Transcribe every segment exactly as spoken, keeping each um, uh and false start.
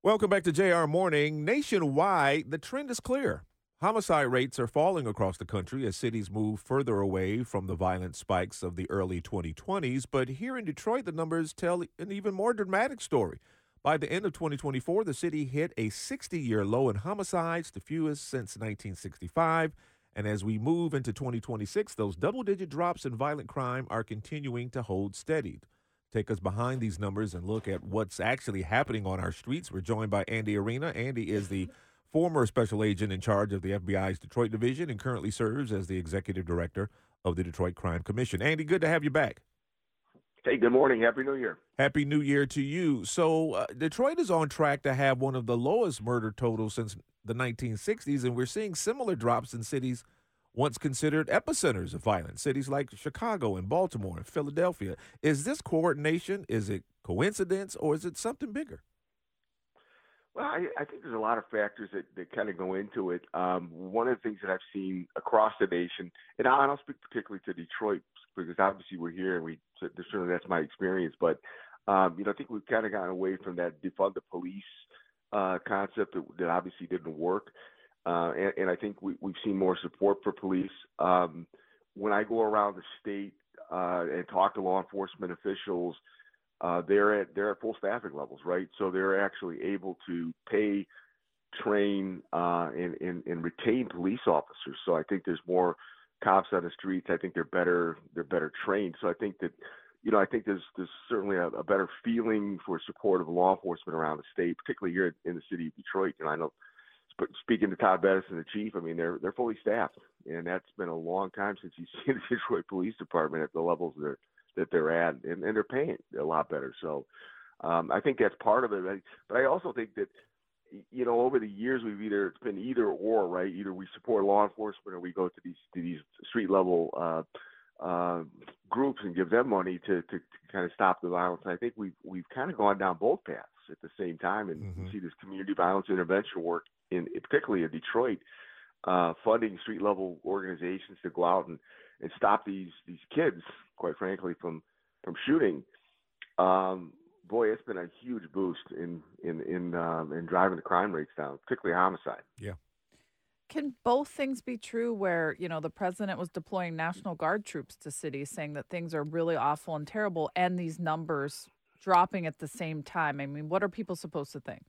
Welcome back to J R Morning. Nationwide, the trend is clear. Homicide rates are falling across the country as cities move further away from the violent spikes of the early twenty twenties. But here in Detroit, the numbers tell an even more dramatic story. By the end of twenty twenty-four, the city hit a sixty-year low in homicides, the fewest since nineteen sixty-five. And as we move into twenty twenty-six, those double-digit drops in violent crime are continuing to hold steady. Take us behind these numbers and look at what's actually happening on our streets. We're joined by Andy Arena. Andy is the former special agent in charge of the F B I's Detroit division and currently serves as the executive director of the Detroit Crime Commission. Andy, good to have you back. Hey, good morning. Happy New Year. Happy New Year to you. So uh, Detroit is on track to have one of the lowest murder totals since the nineteen sixties, and we're seeing similar drops in cities once considered epicenters of violence, cities like Chicago and Baltimore and Philadelphia. Is this coordination, is it coincidence, or is it something bigger? Well, I, I think there's a lot of factors that, that kind of go into it. Um, one of the things that I've seen across the nation, and I'll, and I'll speak particularly to Detroit because obviously we're here and we so certainly that's my experience. But um, you know, I think we've kind of gotten away from that defund the police uh, concept that, that obviously didn't work. Uh, and, and I think we, we've seen more support for police. Um, when I go around the state uh, and talk to law enforcement officials, uh, they're at they're at full staffing levels, right? So they're actually able to pay, train, uh, and, and, and retain police officers. So I think there's more cops on the streets. I think they're better they're better trained. So I think that you know I think there's there's certainly a, a better feeling for support of law enforcement around the state, particularly here in the city of Detroit. You know, I know. But speaking to Todd Bedison, the chief, I mean, they're they're fully staffed, and that's been a long time since you've seen the Detroit Police Department at the levels they're, that they're at, and, and they're paying a lot better. So um, I think that's part of it. But I also think that, you know, over the years we've either it's been either or, right? Either we support law enforcement or we go to these to these street level uh, uh, groups and give them money to, to, to kind of stop the violence. And I think we've we've kind of gone down both paths at the same time, and mm-hmm. you see this community violence intervention work. In, particularly in Detroit, uh, funding street-level organizations to go out and, and stop these these kids, quite frankly, from from shooting. Um, boy, it's been a huge boost in in in, um, in driving the crime rates down, particularly homicide. Yeah. Can both things be true where, you know, the president was deploying National Guard troops to cities saying that things are really awful and terrible, and these numbers dropping at the same time? I mean, what are people supposed to think?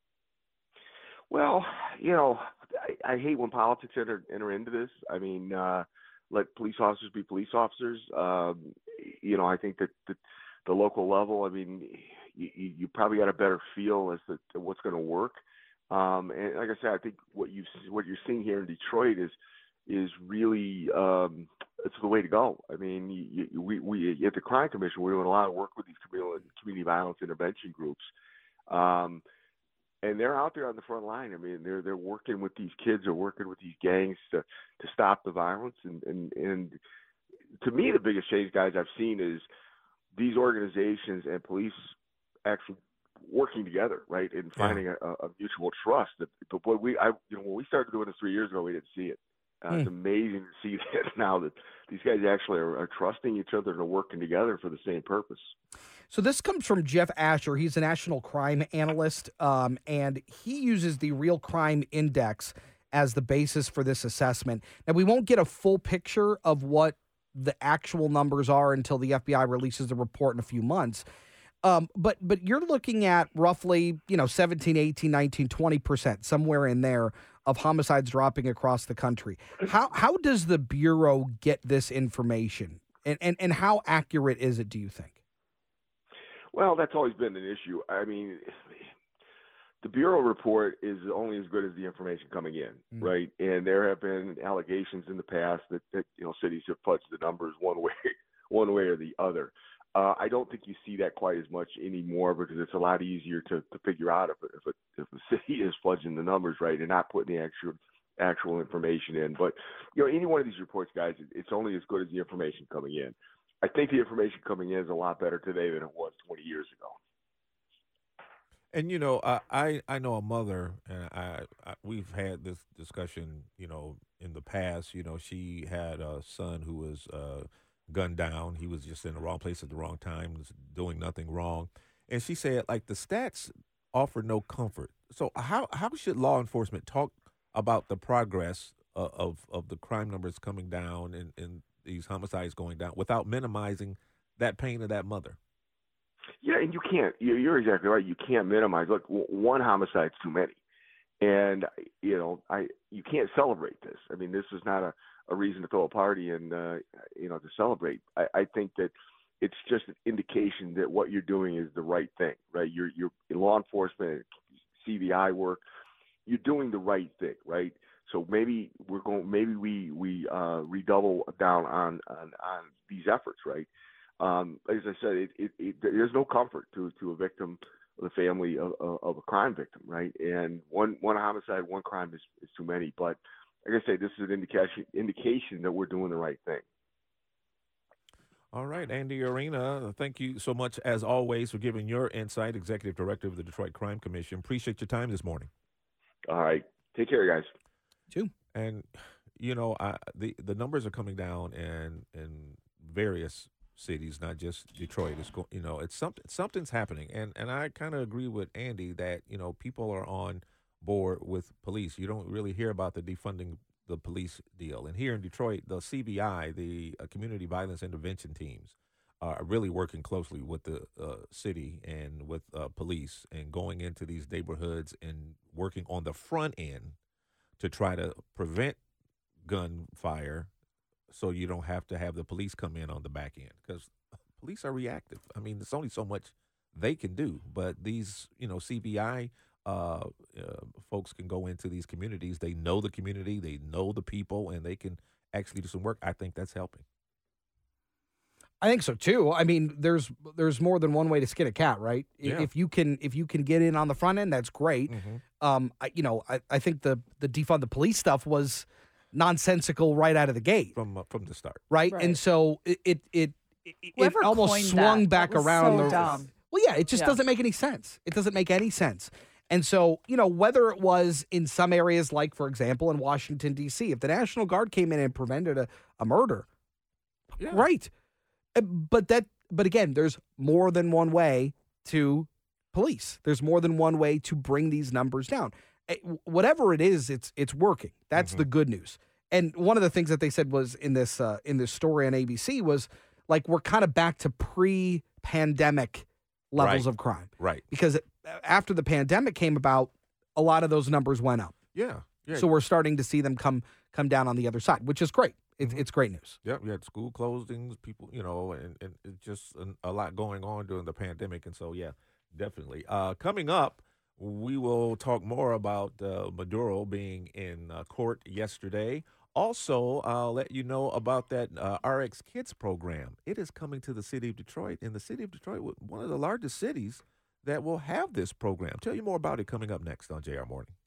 Well, you know, I, I hate when politics enter, enter into this. I mean, uh, let police officers be police officers. Um, you know, I think that the, the local level, I mean, you, you probably got a better feel as to, to what's going to work. Um, and like I said, I think what you what you're seeing here in Detroit is is really um, it's the way to go. I mean, you, you, we we at the Crime Commission, we're doing a lot of work with these community, community violence intervention groups. Um, And they're out there on the front line. I mean, they're they're working with these kids, they're working with these gangs to, to stop the violence. And, and and to me, the biggest change, guys, I've seen is these organizations and police actually working together, right, and finding yeah. a, a mutual trust. But what we, I, you know, when we started doing this three years ago, we didn't see it. Uh, mm. It's amazing to see that now that these guys actually are, are trusting each other and are working together for the same purpose. So this comes from Jeff Asher. He's a national crime analyst, um, and he uses the Real Crime Index as the basis for this assessment. Now, we won't get a full picture of what the actual numbers are until the F B I releases the report in a few months. Um, but but you're looking at roughly, you know, seventeen, eighteen, nineteen, twenty percent, somewhere in there, of homicides dropping across the country. How how does the Bureau get this information? And, and, and how accurate is it, do you think? Well, that's always been an issue. I mean, the Bureau report is only as good as the information coming in, mm-hmm. right? And there have been allegations in the past that, that you know cities have fudged the numbers one way, one way or the other. Uh, I don't think you see that quite as much anymore because it's a lot easier to, to figure out if a, if, a, if a city is fudging the numbers, right, and not putting the actual actual information in. But you know, any one of these reports, guys, it's only as good as the information coming in. I think the information coming in is a lot better today than it was twenty years ago. And, you know, I, I, I know a mother, and I, I we've had this discussion, you know, in the past. You know, she had a son who was uh, gunned down. He was just in the wrong place at the wrong time, was doing nothing wrong. And she said, like, the stats offer no comfort. So how how should law enforcement talk about the progress of of, of the crime numbers coming down and, and these homicides going down without minimizing that pain of that mother? Yeah, and you can't. You're you're exactly right. You can't minimize. Look, w- one homicide's too many, and you know, I you can't celebrate this. I mean, this is not a, a reason to throw a party and uh, you know to celebrate. I, I think that it's just an indication that what you're doing is the right thing, right? You're you're in law enforcement, C B I work. You're doing the right thing, right? So maybe we're going. Maybe we we uh, redouble down on, on on these efforts, right? Um, as I said, it, it, it, there's no comfort to, to a victim, the family of, of, of a crime victim, right? And one one homicide, one crime is, is too many. But like I say, this is an indication indication that we're doing the right thing. All right, Andy Arena, thank you so much, as always, for giving your insight, Executive Director of the Detroit Crime Commission. Appreciate your time this morning. All right. Take care, guys. Too. And, you know, I, the, the numbers are coming down in, in various cities, not just Detroit. It's go, you know, it's something, something's happening. And, and I kind of agree with Andy that, you know, people are on board with police. You don't really hear about the defunding the police deal. And here in Detroit, the C B I, the uh, Community Violence Intervention Teams, are really working closely with the uh, city and with uh, police and going into these neighborhoods and working on the front end to try to prevent gunfire so you don't have to have the police come in on the back end, because police are reactive. I mean, there's only so much they can do, but these, you know, C B I Uh, uh, folks can go into these communities. They know the community, they know the people, and they can actually do some work. I think that's helping. I think so too. I mean, there's there's more than one way to skin a cat, right? Yeah. If you can if you can get in on the front end, that's great. Mm-hmm. Um, I, you know, I, I think the the defund the police stuff was nonsensical right out of the gate, From uh, from the start, right? Right. And so it it it, it, it Whoever almost coined swung that, back that was around. so the, dumb. Well, yeah, it just Yeah. doesn't make any sense. It doesn't make any sense. And so, you know, whether it was in some areas, like, for example, in Washington, D C, if the National Guard came in and prevented a, a murder, Yeah. great. Uh, But that, but again, there's more than one way to police. There's more than one way to bring these numbers down. Eh, Whatever it is, it's it's working. That's Mhm. the good news. And one of the things that they said was in this uh, in this story on A B C was like we're kind of back to pre-pandemic levels Right. of crime, right? because after the pandemic came about, a lot of those numbers went up. Yeah, yeah. So we're starting to see them come come down on the other side, which is great. It's Mhm. it's great news. Yep, you had school closings, people, you know, and, and it's just an, a lot going on during the pandemic. And so, yeah, definitely. Uh, coming up, we will talk more about uh, Maduro being in uh, court yesterday. Also, I'll let you know about that uh, R X Kids program. It is coming to the city of Detroit, and the city of Detroit, one of the largest cities that will have this program. Tell you more about it coming up next on J R Morning.